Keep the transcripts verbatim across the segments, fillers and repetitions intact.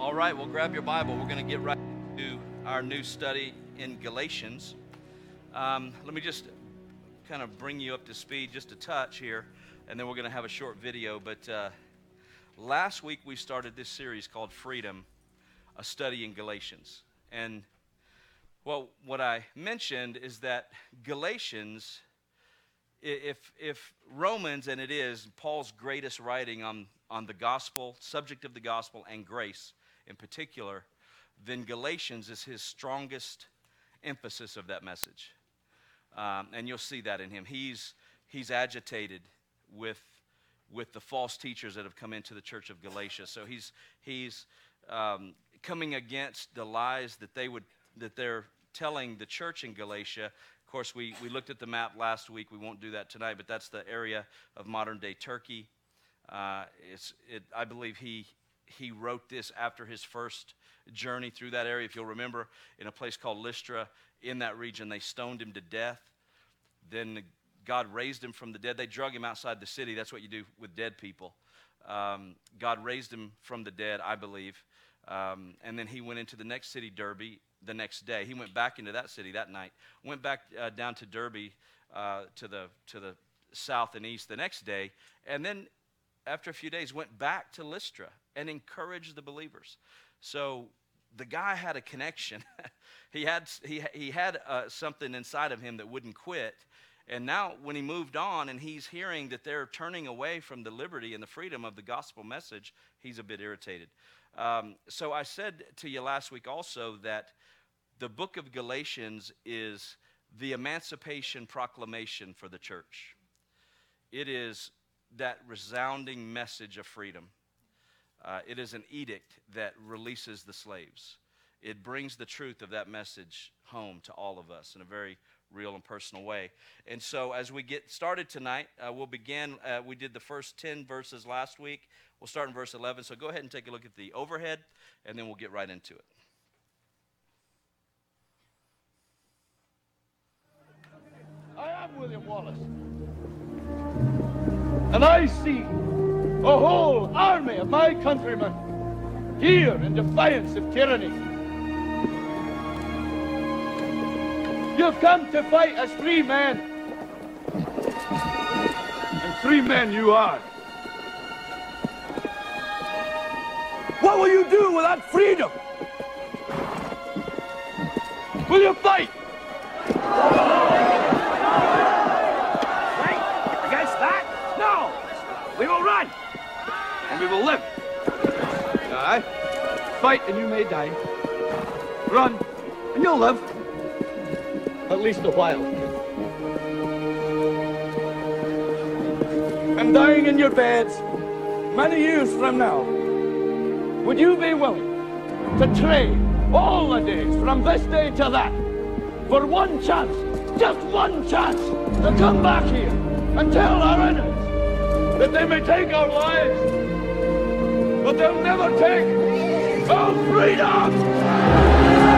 All right, well, grab your Bible. We're going to get right to our new study in Galatians. Um, let me just kind of bring you up to speed just a touch here, and then we're going to have a short video. But uh, last week we started this series called Freedom, a study in Galatians. And well, what I mentioned is that Galatians, if if Romans, and it is Paul's greatest writing on, on the gospel, subject of the gospel and grace in particular, then Galatians is his strongest emphasis of that message. Um, and you'll see that in him. He's he's agitated with with the false teachers that have come into the church of Galatia. So he's he's um, coming against the lies that they would that they're telling the church in Galatia. Of course, we we looked at the map last week. We won't do that tonight, but that's the area of modern day Turkey. Uh, it's it. I believe he he wrote this after his first journey through that area. If you'll remember, in a place called Lystra, in that region, they stoned him to death. Then God raised him from the dead. They drug him outside the city. That's what you do with dead people. Um, God raised him from the dead, I believe. Um, and then he went into the next city, Derbe, the next day. He went back into that city that night. Went back uh, down to Derbe, uh, to the to the south and east the next day. And then after a few days, went back to Lystra and encouraged the believers. So the guy had a connection. he had he he had uh, something inside of him that wouldn't quit. And now when he moved on and he's hearing that they're turning away from the liberty and the freedom of the gospel message, he's a bit irritated. Um, so I said to you last week also that the book of Galatians is the emancipation proclamation for the church. It is that resounding message of freedom. Uh, it is an edict that releases the slaves. It brings the truth of that message home to all of us in a very real and personal way. And so as we get started tonight, uh, we'll begin, uh, we did the first ten verses last week. We'll start in verse eleven. So go ahead and take a look at the overhead, and then we'll get right into it. I am William Wallace, and I see a whole army of my countrymen here in defiance of tyranny. You've come to fight as free men, and free men you are. What will you do with that freedom? Will you fight? Fight against that? No! We will run! And we will live. Aye. Fight and you may die. Run and you'll live. At least a while. And dying in your beds many years from now, would you be willing to trade all the days from this day to that for one chance, just one chance, to come back here and tell our enemies that they may take our lives, but they'll never take our freedom!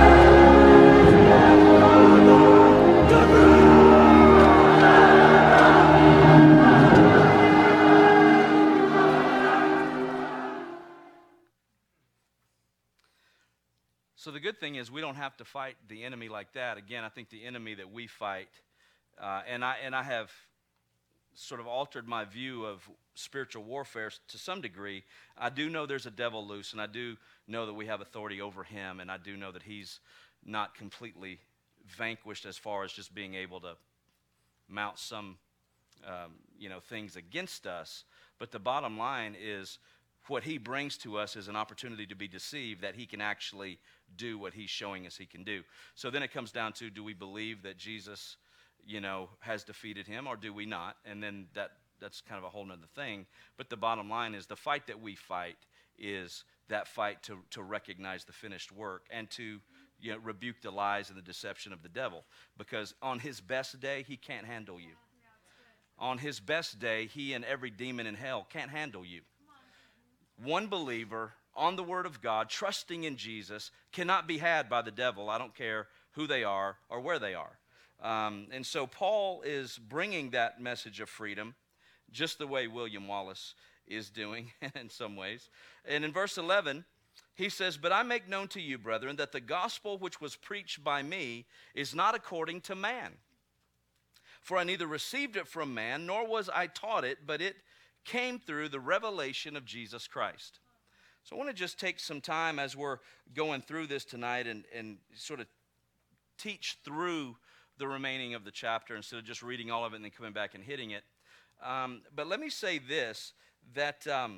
So the good thing is we don't have to fight the enemy like that. Again, I think the enemy that we fight, uh, and I and I have sort of altered my view of spiritual warfare to some degree. I do know there's a devil loose, and I do know that we have authority over him, and I do know that he's not completely vanquished as far as just being able to mount some, um, you know, things against us. But the bottom line is what he brings to us is an opportunity to be deceived, that he can actually do what he's showing us he can do. So then it comes down to, do we believe that Jesus, you know, has defeated him, or do we not? And then that that's kind of a whole nother thing. But the bottom line is the fight that we fight is that fight to, to recognize the finished work and to, you know, rebuke the lies and the deception of the devil. Because on his best day, he can't handle you. On his best day, he and every demon in hell can't handle you. One believer on the Word of God, trusting in Jesus, cannot be had by the devil. I don't care who they are or where they are. Um, and so Paul is bringing that message of freedom, just the way William Wallace is doing in some ways. And in verse eleven, He says, "But I make known to you, brethren, that the gospel which was preached by me is not according to man. For I neither received it from man, nor was I taught it, but it came through the revelation of Jesus Christ." So I want to just take some time as we're going through this tonight and, and sort of teach through the remaining of the chapter instead of just reading all of it and then coming back and hitting it. Um, but let me say this, that um,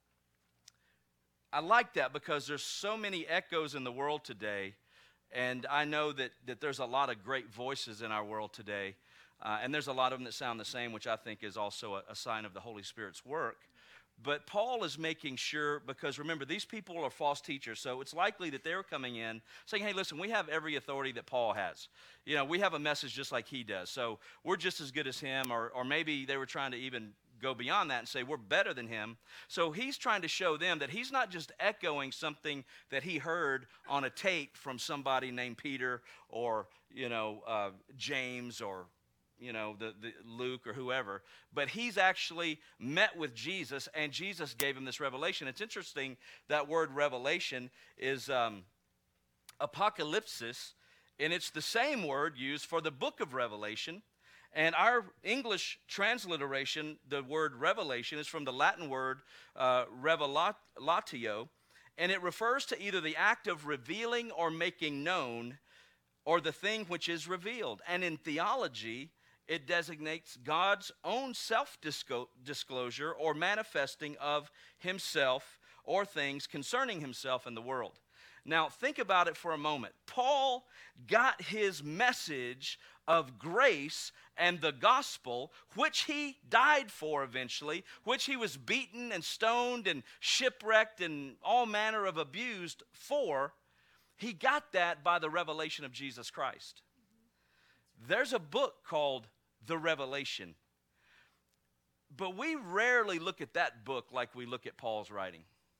I like that because there's so many echoes in the world today, and I know that, that there's a lot of great voices in our world today, uh, and there's a lot of them that sound the same, which I think is also a, a sign of the Holy Spirit's work. But Paul is making sure, because remember, these people are false teachers, so it's likely that they're coming in saying, hey, listen, we have every authority that Paul has. You know, we have a message just like he does, so we're just as good as him, or, or maybe they were trying to even go beyond that and say we're better than him. So he's trying to show them that he's not just echoing something that he heard on a tape from somebody named Peter or, you know, uh, James or you know, the, the Luke or whoever, but he's actually met with Jesus, and Jesus gave him this revelation. It's interesting, that word revelation is um, apocalypsis, and it's the same word used for the book of Revelation. And our English transliteration, the word revelation, is from the Latin word uh, revelatio, and it refers to either the act of revealing or making known, or the thing which is revealed. And in theology, it designates God's own self-disclosure or manifesting of himself or things concerning himself in the world. Now, think about it for a moment. Paul got his message of grace and the gospel, which he died for eventually, which he was beaten and stoned and shipwrecked and all manner of abused for. He got that by the revelation of Jesus Christ. There's a book called The Revelation, but we rarely look at that book like we look at Paul's writing,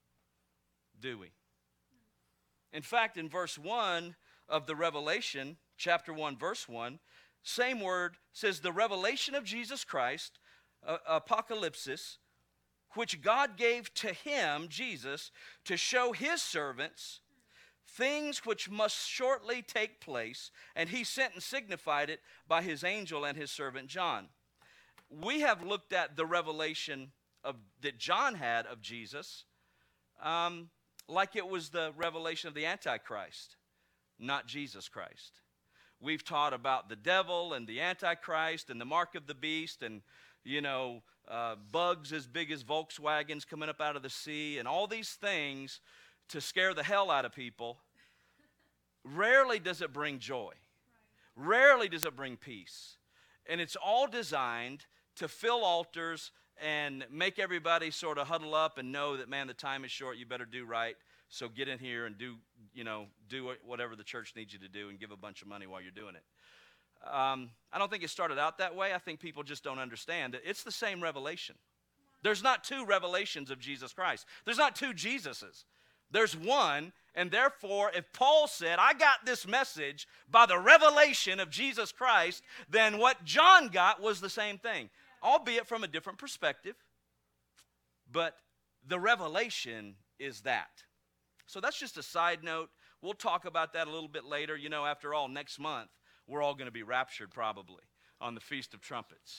do we? In fact, in verse one of the Revelation, chapter one, verse one, same word says, the revelation of Jesus Christ, uh, apocalypsis, which God gave to him, Jesus, to show his servants things which must shortly take place, and he sent and signified it by his angel and his servant John. We have looked at the revelation of, that John had of Jesus um, like it was the revelation of the Antichrist, not Jesus Christ. We've taught about the devil and the Antichrist and the mark of the beast and, you know, uh, bugs as big as Volkswagens coming up out of the sea and all these things to scare the hell out of people. Rarely does it bring joy. Rarely does it bring peace. And it's all designed to fill altars and make everybody sort of huddle up and know that, man, the time is short, you better do right. So get in here and do, you know, do whatever the church needs you to do and give a bunch of money while you're doing it. Um, I don't think it started out that way. I think people just don't understand it. It's the same revelation. There's not two revelations of Jesus Christ. There's not two Jesuses. There's one, and therefore, if Paul said, I got this message by the revelation of Jesus Christ, then what John got was the same thing, albeit from a different perspective, but the revelation is that. So that's just a side note. We'll talk about that a little bit later. You know, after all, next month, we're all going to be raptured probably on the Feast of Trumpets.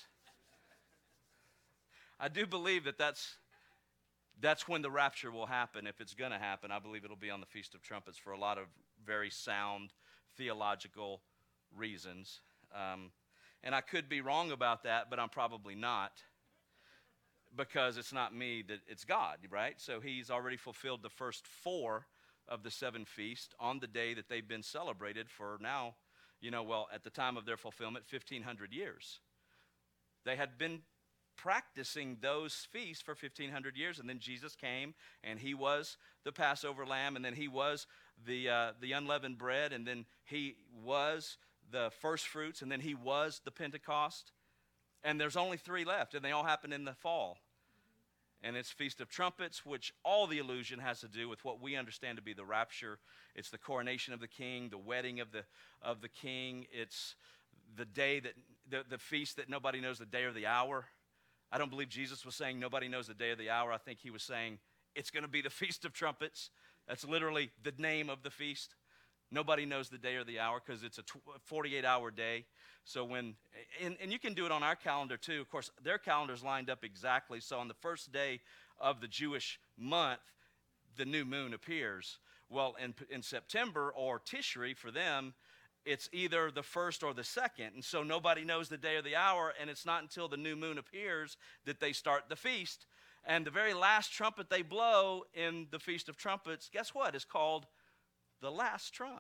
I do believe that that's, that's when the rapture will happen. If it's going to happen, I believe it'll be on the Feast of Trumpets for a lot of very sound theological reasons. Um, and I could be wrong about that, but I'm probably not, because it's not me, that it's God, right? So he's already fulfilled the first four of the seven feasts on the day that they've been celebrated for now, you know, well, at the time of their fulfillment, fifteen hundred years. They had been practicing those feasts for fifteen hundred years, and then Jesus came, and he was the Passover lamb, and then he was the uh, the unleavened bread, and then he was the first fruits, and then he was the Pentecost. And there's only three left, and they all happen in the fall. And it's Feast of Trumpets, which all the allusion has to do with what we understand to be the rapture. It's the coronation of the king, the wedding of the of the king. It's the day that, the, the feast that nobody knows the day or the hour. I don't believe Jesus was saying nobody knows the day or the hour. I think he was saying it's going to be the Feast of Trumpets. That's literally the name of the feast. Nobody knows the day or the hour because it's a forty-eight hour day. So when, and, and you can do it on our calendar too. Of course, their calendar's lined up exactly. So on the first day of the Jewish month, the new moon appears. Well, in, in September or Tishri for them, it's either the first or the second. And so nobody knows the day or the hour, and it's not until the new moon appears that they start the feast. And the very last trumpet they blow in the Feast of Trumpets, guess what? Is called the last trump.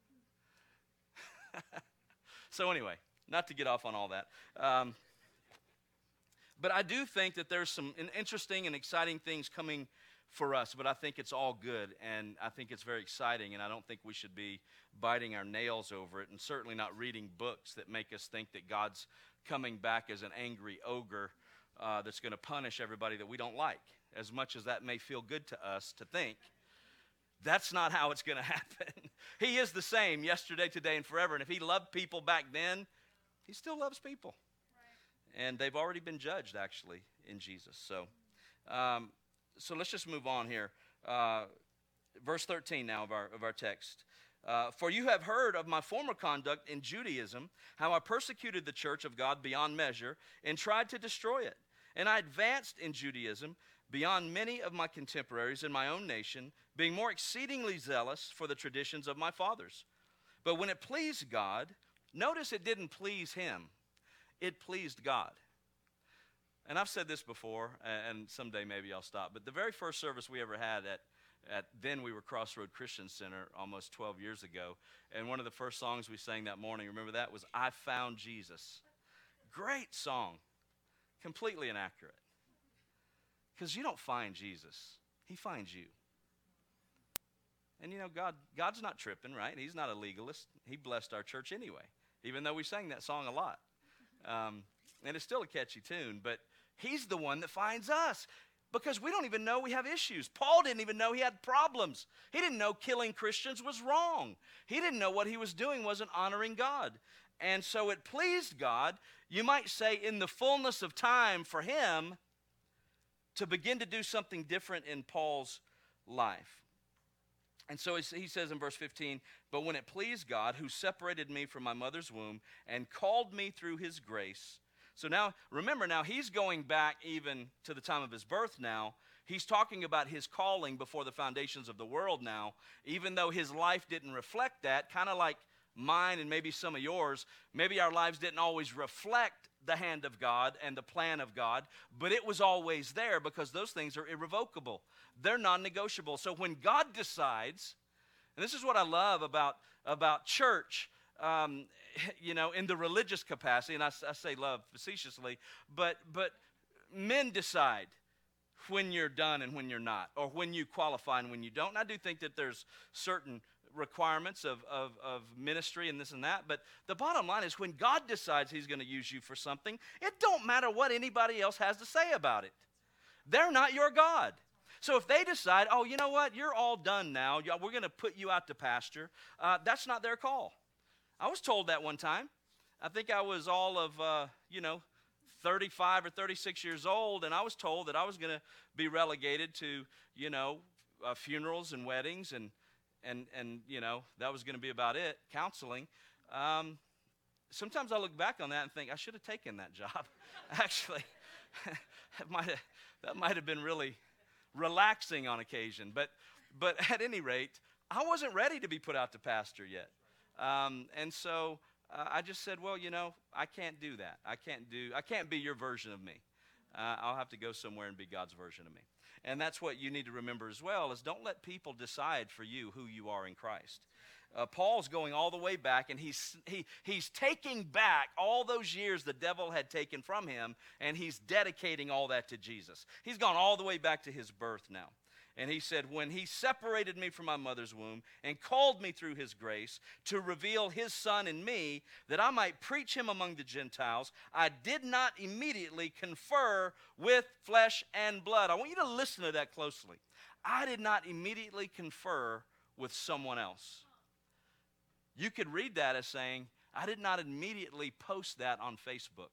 So anyway, not to get off on all that. Um, but I do think that there's some interesting and exciting things coming for us, but I think it's all good, and I think it's very exciting, and I don't think we should be biting our nails over it, and certainly not reading books that make us think that God's coming back as an angry ogre uh, that's going to punish everybody that we don't like, as much as that may feel good to us to think. That's not how it's going to happen. He is the same yesterday, today, and forever, and if he loved people back then, he still loves people. Right. And they've already been judged, actually, in Jesus. So, um, So let's just move on here. Uh, verse thirteen now of our, of our text. Uh, For you have heard of my former conduct in Judaism, how I persecuted the church of God beyond measure and tried to destroy it. And I advanced in Judaism beyond many of my contemporaries in my own nation, being more exceedingly zealous for the traditions of my fathers. But when it pleased God, notice it didn't please him. It pleased God. And I've said this before, and someday maybe I'll stop, but the very first service we ever had at, at then we were Crossroad Christian Center almost twelve years ago, and one of the first songs we sang that morning, remember that, was I Found Jesus. Great song. Completely inaccurate. Because you don't find Jesus. He finds you. And you know, God, God's not tripping, right? He's not a legalist. He blessed our church anyway, even though we sang that song a lot. Um, and it's still a catchy tune, but he's the one that finds us because we don't even know we have issues. Paul didn't even know he had problems. He didn't know killing Christians was wrong. He didn't know what he was doing wasn't honoring God. And so it pleased God, you might say, in the fullness of time for him to begin to do something different in Paul's life. And so he says in verse fifteen, but when it pleased God, who separated me from my mother's womb and called me through his grace. So now, remember now, he's going back even to the time of his birth now. He's talking about his calling before the foundations of the world now, even though his life didn't reflect that, kind of like mine and maybe some of yours. Maybe our lives didn't always reflect the hand of God and the plan of God, but it was always there because those things are irrevocable. They're non-negotiable. So when God decides, and this is what I love about, about church, um, you know, in the religious capacity, and I, I say love facetiously, but, but men decide when you're done and when you're not, or when you qualify and when you don't. And I do think that there's certain requirements of, of, of ministry and this and that, but the bottom line is when God decides he's going to use you for something, it don't matter what anybody else has to say about it. They're not your God. So if they decide, oh, you know what, you're all done now, we're going to put you out to pasture, uh, that's not their call. I was told that one time. I think I was all of, uh, you know, thirty-five or thirty-six years old, and I was told that I was going to be relegated to, you know, uh, funerals and weddings, and, and, and you know, that was going to be about it, counseling. Um, sometimes I look back on that and think, I should have taken that job. Actually, that might have, that might have been really relaxing on occasion. But, but at any rate, I wasn't ready to be put out to pasture yet. Um, and so uh, I just said, well, you know, I can't do that. I can't do, I can't be your version of me. Uh, I'll have to go somewhere and be God's version of me. And that's what you need to remember as well, is don't let people decide for you who you are in Christ. Uh, Paul's going all the way back, and he's, he, he's taking back all those years the devil had taken from him, and he's dedicating all that to Jesus. He's gone all the way back to his birth now. And he said, when he separated me from my mother's womb and called me through his grace to reveal his son in me, that I might preach him among the Gentiles, I did not immediately confer with flesh and blood. I want you to listen to that closely. I did not immediately confer with someone else. You could read that as saying, I did not immediately post that on Facebook.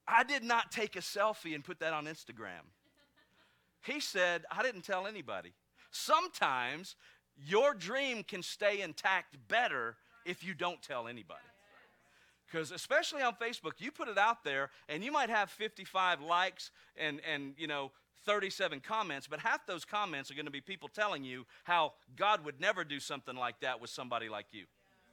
I did not take a selfie and put that on Instagram. He said, I didn't tell anybody. Sometimes your dream can stay intact better if you don't tell anybody. Because especially on Facebook, you put it out there, and you might have fifty-five likes and, and you know, thirty-seven comments, but half those comments are going to be people telling you how God would never do something like that with somebody like you.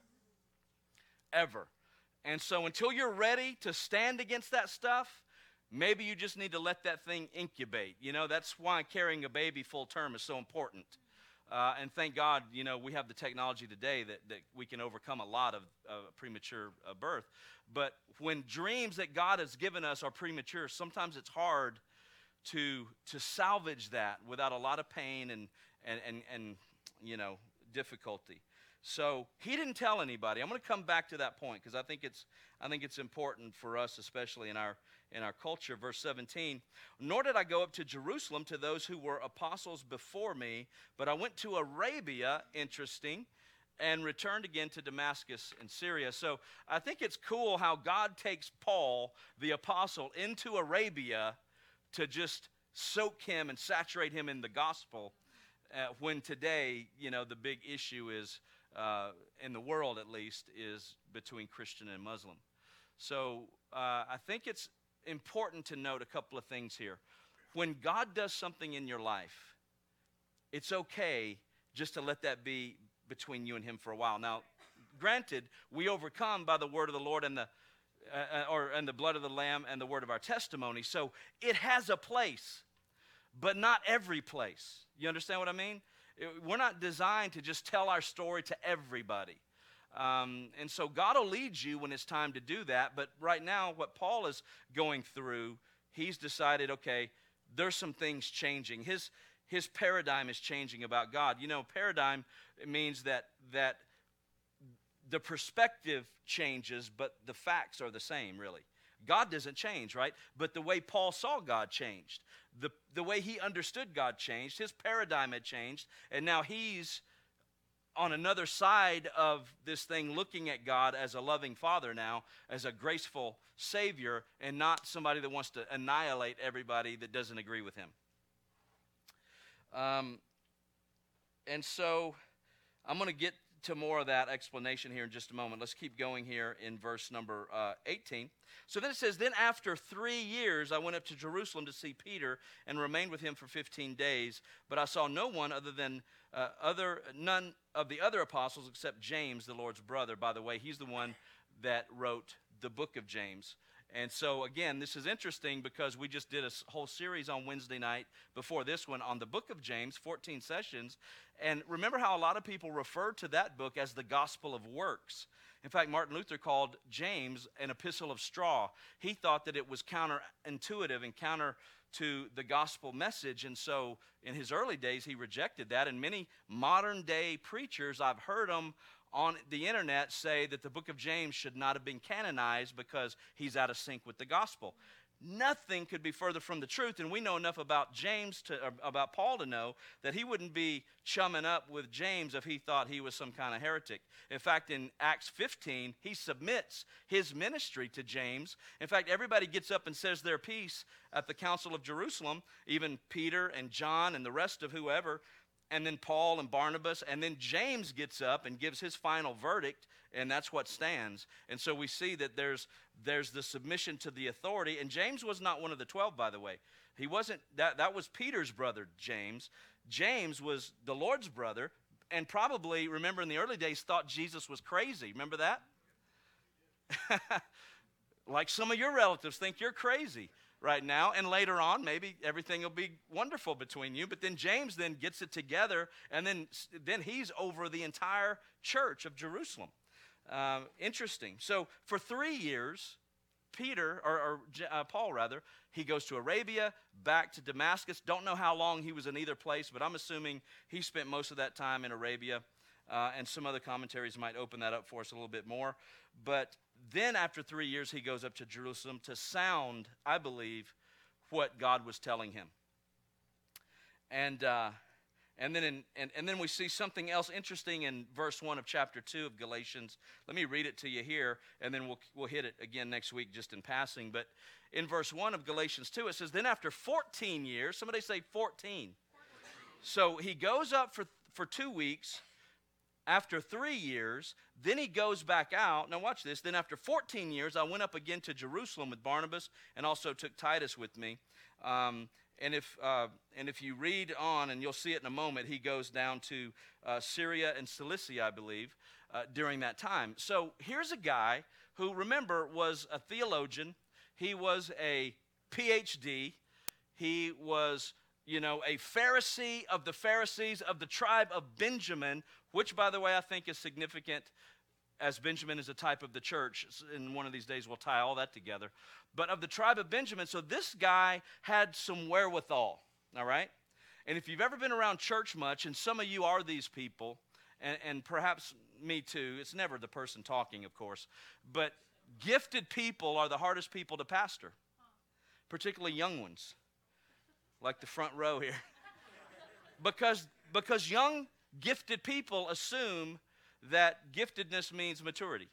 Ever. And so until you're ready to stand against that stuff, maybe you just need to let that thing incubate. You know, that's why carrying a baby full term is so important. Uh, and thank God, you know, we have the technology today that, that we can overcome a lot of uh, premature uh, birth. But when dreams that God has given us are premature, sometimes it's hard to to salvage that without a lot of pain and and and, and you know, difficulty. So he didn't tell anybody. I'm going to come back to that point because I think it's I think it's important for us, especially in our in our culture. Verse seventeen, nor did I go up to Jerusalem to those who were apostles before me, but I went to Arabia, interesting, and returned again to Damascus in Syria. So I think it's cool how God takes Paul, the apostle, into Arabia to just soak him and saturate him in the gospel, uh, when today, you know, the big issue is, uh, in the world at least, is between Christian and Muslim. So uh, I think it's important to note a couple of things here. When God does something in your life, it's okay just to let that be between you and him for a while. Now, granted, we overcome by the word of the Lord and the uh, or and the blood of the Lamb and the word of our testimony. So it has a place, but not every place. You understand what I mean? It, we're not designed to just tell our story to everybody. Um, and so God will lead you when it's time to do that. But right now, what Paul is going through, he's decided, okay, there's some things changing. His his paradigm is changing about God. You know, paradigm means that that the perspective changes, but the facts are the same, really. God doesn't change, right? But the way Paul saw God changed. The, the way he understood God changed. His paradigm had changed. And now he's on another side of this thing, looking at God as a loving father now, as a graceful savior, and not somebody that wants to annihilate everybody that doesn't agree with him. Um, and so I'm going to get to more of that explanation here in just a moment. Let's keep going here in verse number uh, eighteen. So then it says, then after three years I went up to Jerusalem to see Peter and remained with him for fifteen days. But I saw no one other than uh, other none of the other apostles except James, the Lord's brother. By the way, he's the one that wrote the book of James. And so, again, this is interesting because we just did a whole series on Wednesday night before this one on the book of James, fourteen sessions. And remember how a lot of people refer to that book as the gospel of works. In fact, Martin Luther called James an epistle of straw. He thought that it was counterintuitive and counter to the gospel message. And so in his early days, he rejected that. And many modern day preachers, I've heard them on the internet say that the book of James should not have been canonized because he's out of sync with the gospel. Nothing could be further from the truth, and we know enough about James to uh, about Paul to know that he wouldn't be chumming up with James if he thought he was some kind of heretic. In fact, in Acts fifteen, he submits his ministry to James. In fact, everybody gets up and says their piece at the Council of Jerusalem, even Peter and John and the rest of whoever, and then Paul and Barnabas, and then James gets up and gives his final verdict, and that's what stands. And so we see that there's there's the submission to the authority, and James was not one of the twelve, by the way. He wasn't, that, that was Peter's brother, James. James was the Lord's brother, and probably, remember in the early days, thought Jesus was crazy. Remember that? Like some of your relatives think you're crazy right now, and later on, maybe everything will be wonderful between you. But then James then gets it together, and then, then he's over the entire church of Jerusalem. Uh, interesting. So for three years, Peter, or, or uh, Paul rather, he goes to Arabia, back to Damascus. Don't know how long he was in either place, but I'm assuming he spent most of that time in Arabia. Uh, and some other commentaries might open that up for us a little bit more. But then after three years, he goes up to Jerusalem to sound, I believe, what God was telling him. And uh, And then, in, and, and then we see something else interesting in verse one of chapter two of Galatians. Let me read it to you here, and then we'll, we'll hit it again next week just in passing. But in verse one of Galatians two, it says, then after fourteen years, somebody say fourteen. So he goes up for, for two weeks. After three years, then he goes back out. Now watch this. Then after fourteen years, I went up again to Jerusalem with Barnabas and also took Titus with me. Um, and if uh, and if you read on, and you'll see it in a moment, he goes down to uh, Syria and Cilicia, I believe, uh, during that time. So here's a guy who, remember, was a theologian. He was a P H D. He was, you know, a Pharisee of the Pharisees of the tribe of Benjamin, which, by the way, I think is significant, as Benjamin is a type of the church. In one of these days, we'll tie all that together. But of the tribe of Benjamin, so this guy had some wherewithal, all right? And if you've ever been around church much, and some of you are these people, and, and perhaps me too, it's never the person talking, of course, but gifted people are the hardest people to pastor, particularly young ones, like the front row here. because, because young gifted people assume that giftedness means maturity.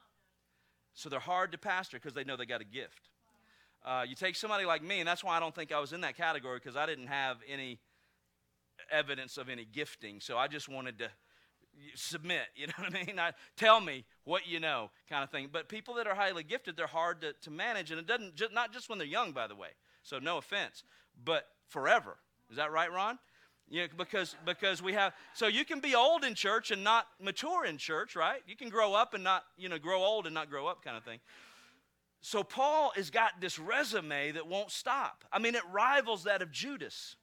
So they're hard to pastor because they know they got a gift. Uh, you take somebody like me, and that's why I don't think I was in that category, because I didn't have any evidence of any gifting. So I just wanted to submit, you know what I mean? I, tell me what you know, kind of thing. But people that are highly gifted, they're hard to, to manage, and it doesn't just, not just when they're young, by the way. So no offense, but forever. Is that right, Ron? Yeah, because because we have, so you can be old in church and not mature in church, right? You can grow up and not, you know, grow old and not grow up, kind of thing. So Paul has got this resume that won't stop. I mean, it rivals that of Judas.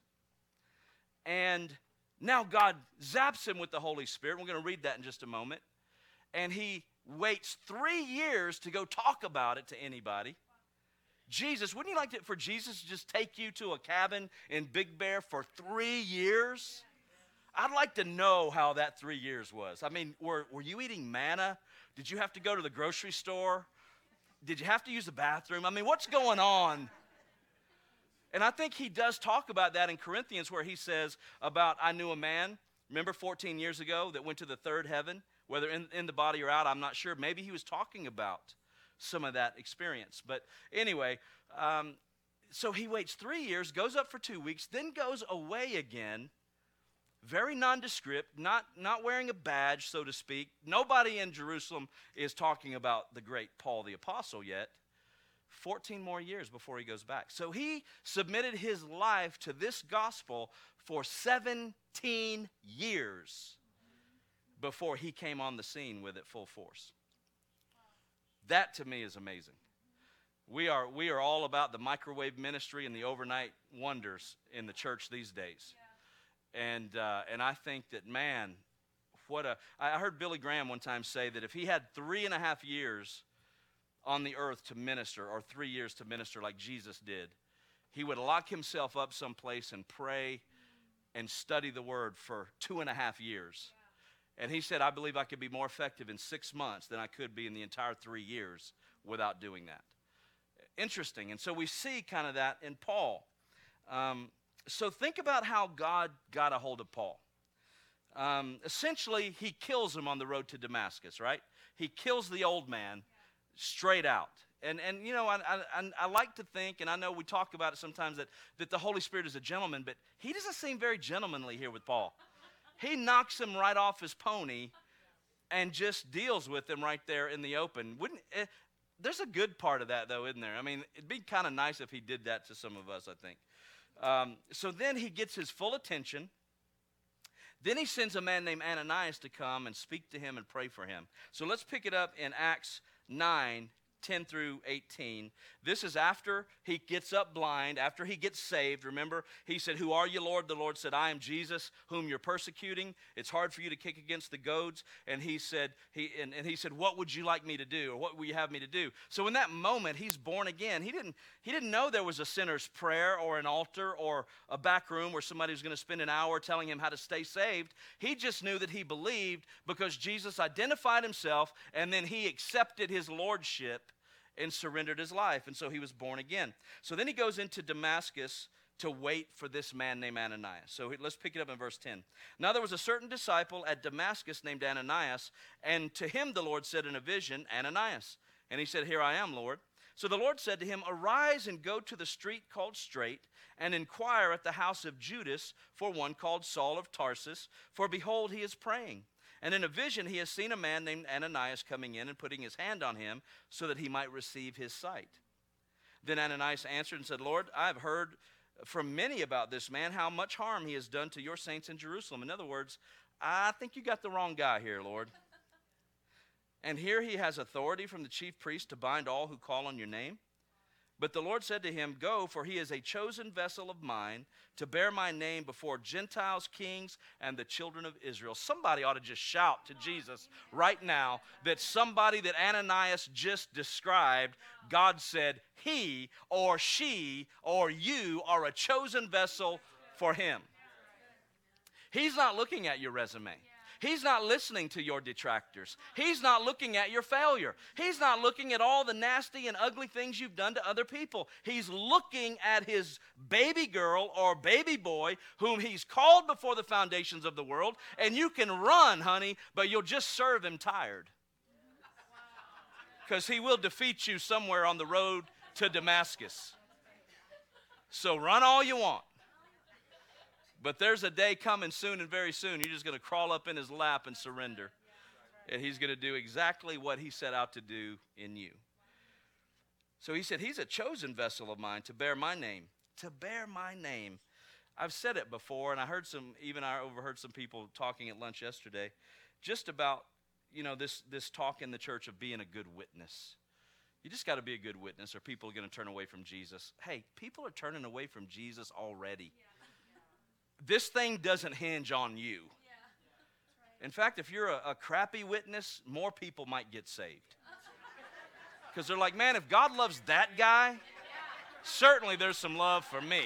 And now God zaps him with the Holy Spirit. We're going to read that in just a moment. And he waits three years to go talk about it to anybody. Jesus, wouldn't you like to, for Jesus to just take you to a cabin in Big Bear for three years? I'd like to know how that three years was. I mean, were, were you eating manna? Did you have to go to the grocery store? Did you have to use the bathroom? I mean, what's going on? And I think he does talk about that in Corinthians, where he says about, I knew a man, remember fourteen years ago, that went to the third heaven, whether in, in the body or out, I'm not sure. Maybe he was talking about some of that experience. But anyway, um, so he waits three years, goes up for two weeks, then goes away again, very nondescript, not, not wearing a badge, so to speak. Nobody in Jerusalem is talking about the great Paul the Apostle yet. fourteen more years before he goes back. So he submitted his life to this gospel for seventeen years before he came on the scene with it full force. That to me is amazing. We are, we are all about the microwave ministry and the overnight wonders in the church these days. Yeah. And, uh, and I think that, man, what a, I heard Billy Graham one time say that if he had three and a half years on the earth to minister, or three years to minister like Jesus did, he would lock himself up someplace and pray and study the word for two and a half years. Yeah. And he said, I believe I could be more effective in six months than I could be in the entire three years without doing that. Interesting. And so we see kind of that in Paul. Um, so think about how God got a hold of Paul. Um, essentially, he kills him on the road to Damascus, right? He kills the old man straight out. And, and you know, I, I, I like to think, and I know we talk about it sometimes, that, that the Holy Spirit is a gentleman, but he doesn't seem very gentlemanly here with Paul. He knocks him right off his pony and just deals with him right there in the open. Wouldn't eh, there's a good part of that, though, isn't there? I mean, it'd be kind of nice if he did that to some of us, I think. Um, so then he gets his full attention. Then he sends a man named Ananias to come and speak to him and pray for him. So let's pick it up in Acts nine, ten through eighteen. This is after he gets up blind, after he gets saved. Remember, he said, who are you, Lord? The Lord said, I am Jesus, whom you're persecuting. It's hard for you to kick against the goads. And he said, he and, and he said, what would you like me to do? Or what will you have me to do? So in that moment, he's born again. He didn't, he didn't know there was a sinner's prayer or an altar or a back room where somebody was going to spend an hour telling him how to stay saved. He just knew that he believed because Jesus identified himself, and then he accepted his lordship and surrendered his life, and so he was born again. So then he goes into Damascus to wait for this man named Ananias. So let's pick it up in verse ten. Now there was a certain disciple at Damascus named Ananias, and to him the Lord said in a vision, Ananias. And he said, Here I am, Lord. So the Lord said to him, Arise and go to the street called Straight, and inquire at the house of Judas for one called Saul of Tarsus, for behold, he is praying. And in a vision he has seen a man named Ananias coming in and putting his hand on him so that he might receive his sight. Then Ananias answered and said, Lord, I have heard from many about this man, how much harm he has done to your saints in Jerusalem. In other words, I think you got the wrong guy here, Lord. And here he has authority from the chief priest to bind all who call on your name. But the Lord said to him, Go, for he is a chosen vessel of mine to bear my name before Gentiles, kings, and the children of Israel. Somebody ought to just shout to Jesus right now that somebody that Ananias just described, God said, he or she or you are a chosen vessel for him. He's not looking at your resume. He's not listening to your detractors. He's not looking at your failure. He's not looking at all the nasty and ugly things you've done to other people. He's looking at his baby girl or baby boy whom he's called before the foundations of the world, and you can run, honey, but you'll just serve him tired. Because he will defeat you somewhere on the road to Damascus. So run all you want. But there's a day coming soon and very soon. You're just going to crawl up in his lap and surrender. And he's going to do exactly what he set out to do in you. So he said, he's a chosen vessel of mine to bear my name. To bear my name. I've said it before, and I heard some, even I overheard some people talking at lunch yesterday, just about, you know, this, this talk in the church of being a good witness. You just got to be a good witness or people are going to turn away from Jesus. Hey, people are turning away from Jesus already. Yeah. This thing doesn't hinge on you. Yeah, right. In fact, if you're a, a crappy witness, more people might get saved. Because they're like, man, if God loves that guy, certainly there's some love for me.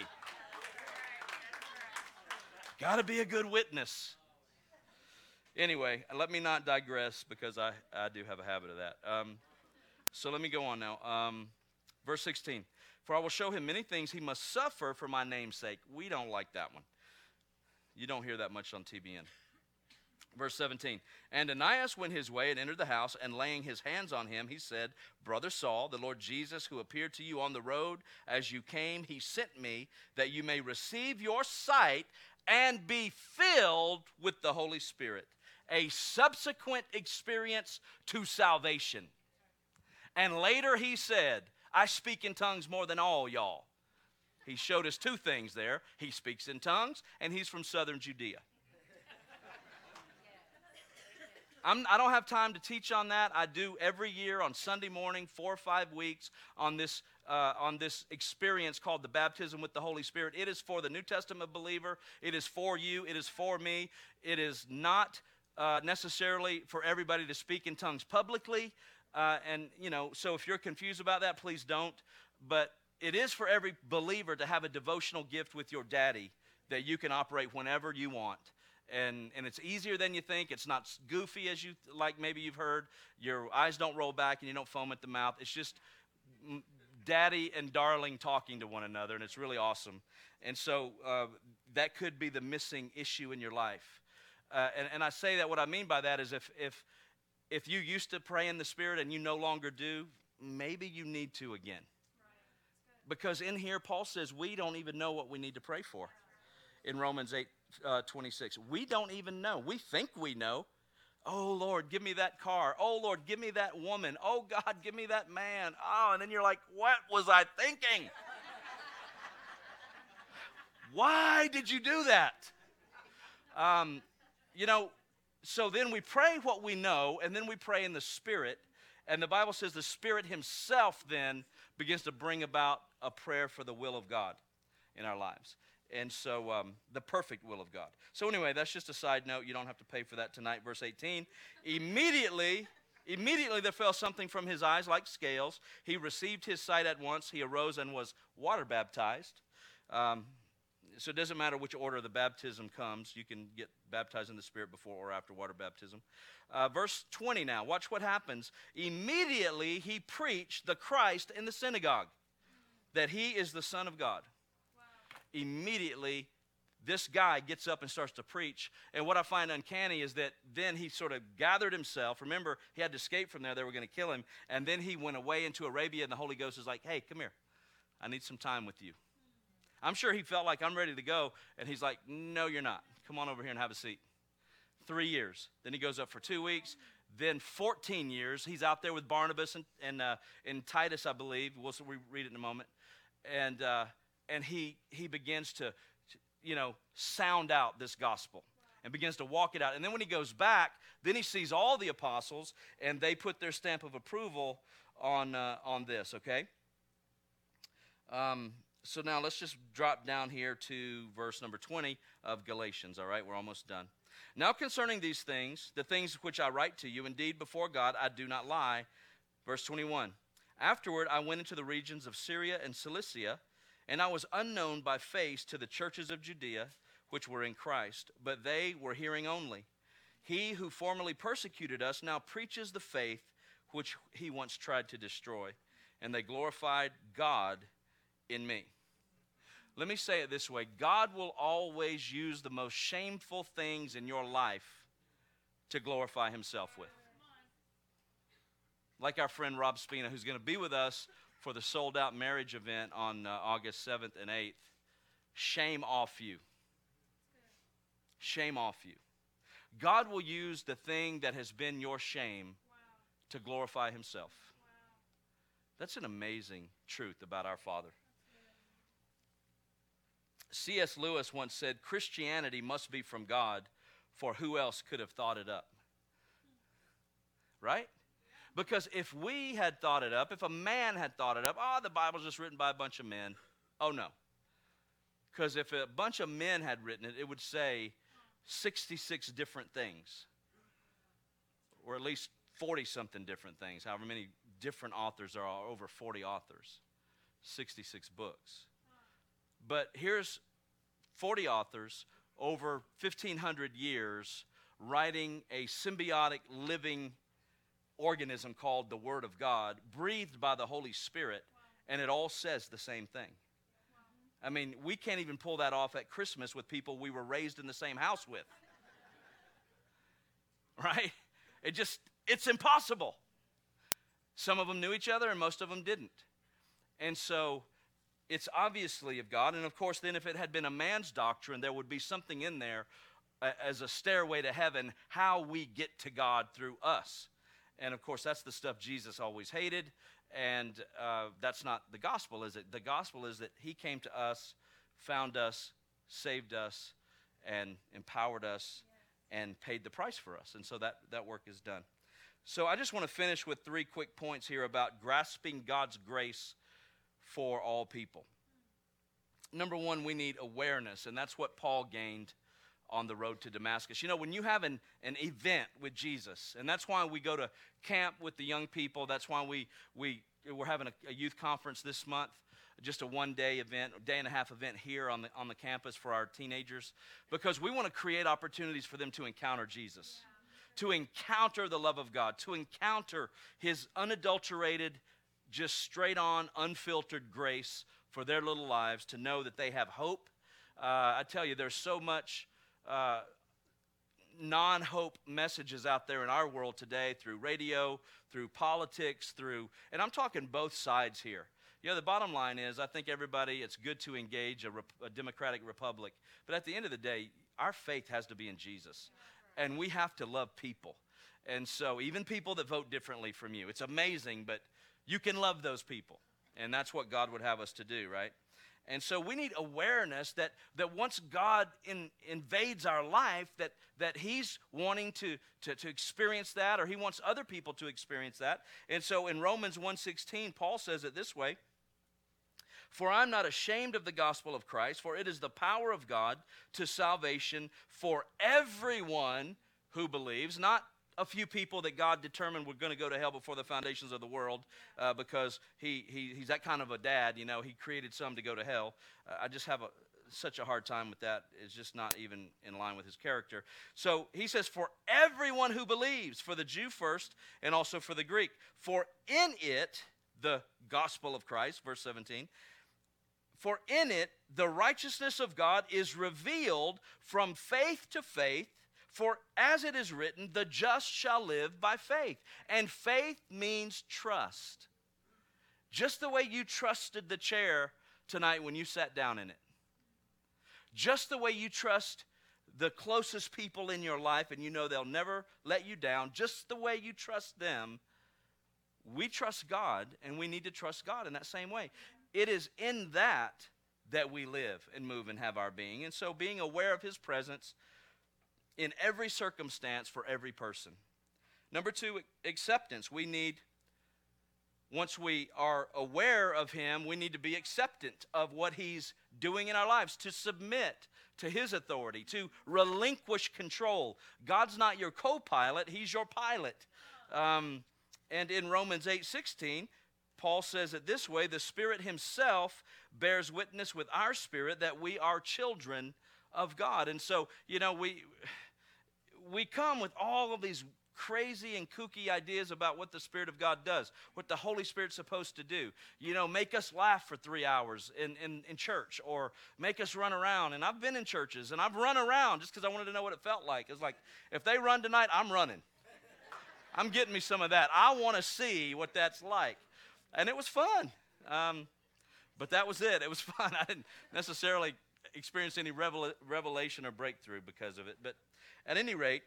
Got to be a good witness. Anyway, let me not digress because I, I do have a habit of that. Um, so let me go on now. Um, verse sixteen. For I will show him many things he must suffer for my name's sake. We don't like that one. You don't hear that much on T B N. Verse seventeen, and Ananias went his way and entered the house, and laying his hands on him, he said, Brother Saul, the Lord Jesus, who appeared to you on the road as you came, he sent me that you may receive your sight and be filled with the Holy Spirit. A subsequent experience to salvation. And later he said, I speak in tongues more than all y'all. He showed us two things there. He speaks in tongues, and he's from southern Judea. I'm, I don't have time to teach on that. I do every year on Sunday morning, four or five weeks, on this, uh, on this experience called the baptism with the Holy Spirit. It is for the New Testament believer. It is for you. It is for me. It is not uh, necessarily for everybody to speak in tongues publicly. Uh, and, you know, so if you're confused about that, please don't. But it is for every believer to have a devotional gift with your daddy that you can operate whenever you want. And and it's easier than you think. It's not goofy as you, like maybe you've heard. Your eyes don't roll back and you don't foam at the mouth. It's just daddy and darling talking to one another, and it's really awesome. And so uh, that could be the missing issue in your life. Uh, and, and I say that what I mean by that is if if if you used to pray in the Spirit and you no longer do, maybe you need to again. Because in here, Paul says we don't even know what we need to pray for. In Romans eight twenty-six, we don't even know. We think we know. Oh, Lord, give me that car. Oh, Lord, give me that woman. Oh, God, give me that man. Oh, and then you're like, what was I thinking? Why did you do that? Um, you know, so then we pray what we know, and then we pray in the Spirit. And the Bible says the Spirit himself then begins to bring about a prayer for the will of God in our lives. And so um, the perfect will of God. So anyway, that's just a side note. You don't have to pay for that tonight. Verse eighteen, immediately, immediately there fell something from his eyes like scales. He received his sight at once. He arose and was water baptized. Um, so it doesn't matter which order the baptism comes. You can get baptized in the Spirit before or after water baptism. Uh, verse twenty now, watch what happens. Immediately he preached the Christ in the synagogue, that he is the Son of God. Wow. immediately this guy gets up and starts to preach. And what I find uncanny is that then he sort of gathered himself. Remember, he had to escape from there. They were going to kill him. And then he went away into Arabia, and the Holy Ghost is like, hey, come here. I need some time with you. I'm sure he felt like, I'm ready to go. And he's like, no, you're not. Come on over here and have a seat. Three years. Then he goes up for two weeks. Then fourteen years. He's out there with Barnabas and, and, uh, and Titus, I believe. We'll read it in a moment. And, uh, and he, he begins to, you know, sound out this gospel and begins to walk it out. And then when he goes back, then he sees all the apostles, and they put their stamp of approval on, uh, on this, okay? Um, so now let's just drop down here to verse number twenty of Galatians, all right? We're almost done. Now concerning these things, the things which I write to you, indeed before God I do not lie. Verse twenty-one, afterward I went into the regions of Syria and Cilicia, and I was unknown by face to the churches of Judea, which were in Christ, but they were hearing only. He who formerly persecuted us now preaches the faith which he once tried to destroy, and they glorified God in me. Let me say it this way. God will always use the most shameful things in your life to glorify himself with. Like our friend Rob Spina, who's going to be with us for the Sold Out Marriage event on uh, August seventh and eighth. Shame off you. Shame off you. God will use the thing that has been your shame wow. to glorify himself. Wow. That's an amazing truth about our Father. C S Lewis once said, Christianity must be from God, for who else could have thought it up? Right? Because if we had thought it up, if a man had thought it up, oh, the Bible's just written by a bunch of men. Oh, no. Because if a bunch of men had written it, it would say sixty-six different things. Or at least forty-something different things. However many different authors there are, over forty authors. sixty-six books. But here's forty authors over fifteen hundred years writing a symbiotic living organism called the Word of God, breathed by the Holy Spirit, and it all says the same thing. I mean, we can't even pull that off at Christmas with people we were raised in the same house with. Right? It just, it's impossible. Some of them knew each other and most of them didn't. And so it's obviously of God. And of course, then if it had been a man's doctrine, there would be something in there uh, as a stairway to heaven, how we get to God through us. And of course, that's the stuff Jesus always hated. And uh, that's not the gospel, is it? The gospel is that he came to us, found us, saved us, and empowered us, and paid the price for us. And so that, that work is done. So I just want to finish with three quick points here about grasping God's grace for all people. Number one, we need awareness, and that's what Paul gained on the road to Damascus. You know, when you have an, an event with Jesus, and that's why we go to camp with the young people, that's why we, we, we're having a, a youth conference this month, just a one-day event, a day and a half event here on the, on the campus for our teenagers, because we want to create opportunities for them to encounter Jesus, to encounter the love of God, to encounter his unadulterated, just straight-on, unfiltered grace for their little lives, to know that they have hope. Uh, I tell you, there's so much Uh, non-hope messages out there in our world today through radio, through politics, through, and I'm talking both sides here. You know, the bottom line is I think everybody, it's good to engage a, rep, a democratic republic, but at the end of the day, our faith has to be in Jesus, and we have to love people. And so even people that vote differently from you, it's amazing, but you can love those people, and that's what God would have us to do, right? And so we need awareness that, that once God in, invades our life, that, that he's wanting to, to, to experience that, or he wants other people to experience that. And so in Romans one sixteen, Paul says it this way, "For I'm not ashamed of the gospel of Christ, for it is the power of God to salvation for everyone who believes," not a few people that God determined were going to go to hell before the foundations of the world, uh, because he, he he's that kind of a dad, you know, he created some to go to hell. Uh, I just have a, such a hard time with that. It's just not even in line with his character. So he says, for everyone who believes, for the Jew first and also for the Greek. For in it, the gospel of Christ, verse seventeen, For in it the righteousness of God is revealed from faith to faith, for as it is written, the just shall live by faith. And faith means trust. Just the way you trusted the chair tonight when you sat down in it. Just the way you trust the closest people in your life and you know they'll never let you down. Just the way you trust them. We trust God, and we need to trust God in that same way. It is in that that we live and move and have our being. And so being aware of his presence in every circumstance for every person. Number two, acceptance. We need, once we are aware of him, we need to be acceptant of what he's doing in our lives, to submit to his authority, to relinquish control. God's not your co-pilot, he's your pilot. Um, and in Romans eight sixteen, Paul says it this way, the Spirit himself bears witness with our spirit that we are children of God. And so, you know, we we come with all of these crazy and kooky ideas about what the Spirit of God does, what the Holy Spirit's supposed to do. You know, make us laugh for three hours in, in, in church, or make us run around. And I've been in churches, and I've run around just because I wanted to know what it felt like. It's like, if they run tonight, I'm running. I'm getting me some of that. I want to see what that's like. And it was fun. Um, but that was it. It was fun. I didn't necessarily experience any revel- revelation or breakthrough because of it. But at any rate,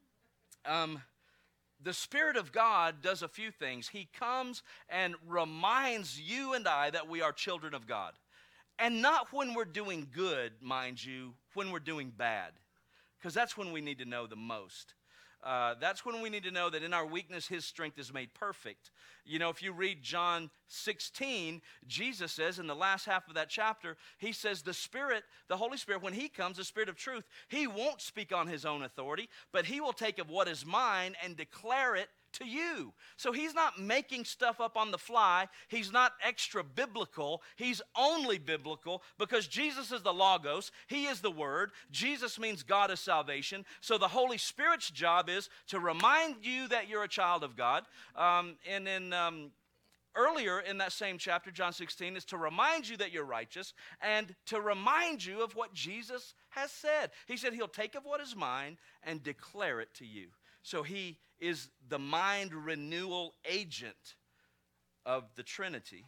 um, the Spirit of God does a few things. He comes and reminds you and I that we are children of God. And not when we're doing good, mind you, when we're doing bad. Because that's when we need to know the most. Uh, that's when we need to know that in our weakness, his strength is made perfect. You know, if you read John sixteen, Jesus says in the last half of that chapter, he says the Spirit, the Holy Spirit, when he comes, the Spirit of truth, he won't speak on his own authority, but he will take of what is mine and declare it to you. So he's not making stuff up on the fly. He's not extra biblical. He's only biblical because Jesus is the Logos. He is the Word. Jesus means God is salvation. So the Holy Spirit's job is to remind you that you're a child of God. Um, and then um, earlier in that same chapter, John sixteen, is to remind you that you're righteous and to remind you of what Jesus has said. He said he'll take of what is mine and declare it to you. So he is the mind renewal agent of the Trinity.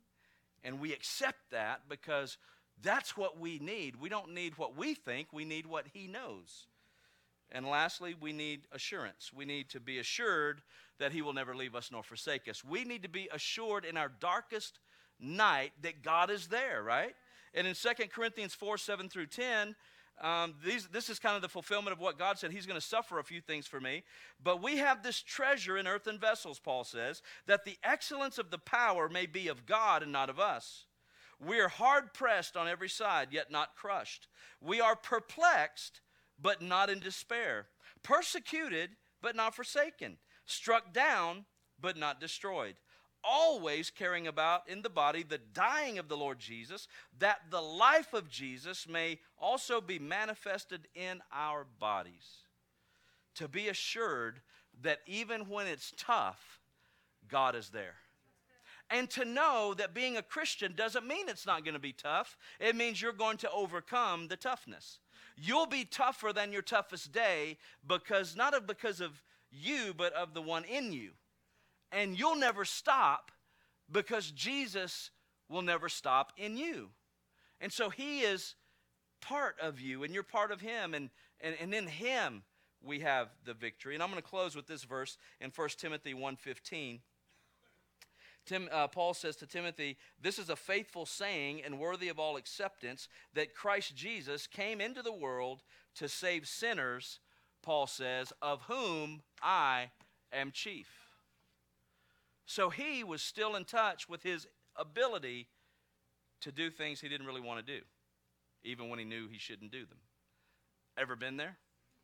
And we accept that because that's what we need. We don't need what we think. We need what he knows. And lastly, we need assurance. We need to be assured that he will never leave us nor forsake us. We need to be assured in our darkest night that God is there, right? And in Second Corinthians four, seven through ten, Um, these, this is kind of the fulfillment of what God said. He's going to suffer a few things for me. But we have this treasure in earthen vessels, Paul says, that the excellence of the power may be of God and not of us. We are hard pressed on every side, yet not crushed. We are perplexed, but not in despair. Persecuted, but not forsaken. Struck down, but not destroyed. Always carrying about in the body the dying of the Lord Jesus, that the life of Jesus may also be manifested in our bodies. To be assured that even when it's tough, God is there. And to know that being a Christian doesn't mean it's not going to be tough. It means you're going to overcome the toughness. You'll be tougher than your toughest day because not of because of you, but of the one in you. And you'll never stop because Jesus will never stop in you. And so he is part of you and you're part of him. And, and, and in him we have the victory. And I'm going to close with this verse in First Timothy one fifteen. Tim, uh, Paul says to Timothy, this is a faithful saying and worthy of all acceptance that Christ Jesus came into the world to save sinners, Paul says, of whom I am chief. So he was still in touch with his ability to do things he didn't really want to do, even when he knew he shouldn't do them. Ever been there?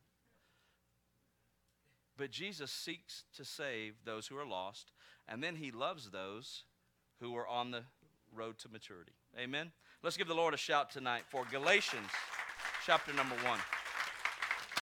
But Jesus seeks to save those who are lost, and then he loves those who are on the road to maturity. Amen? Let's give the Lord a shout tonight for Galatians chapter number one.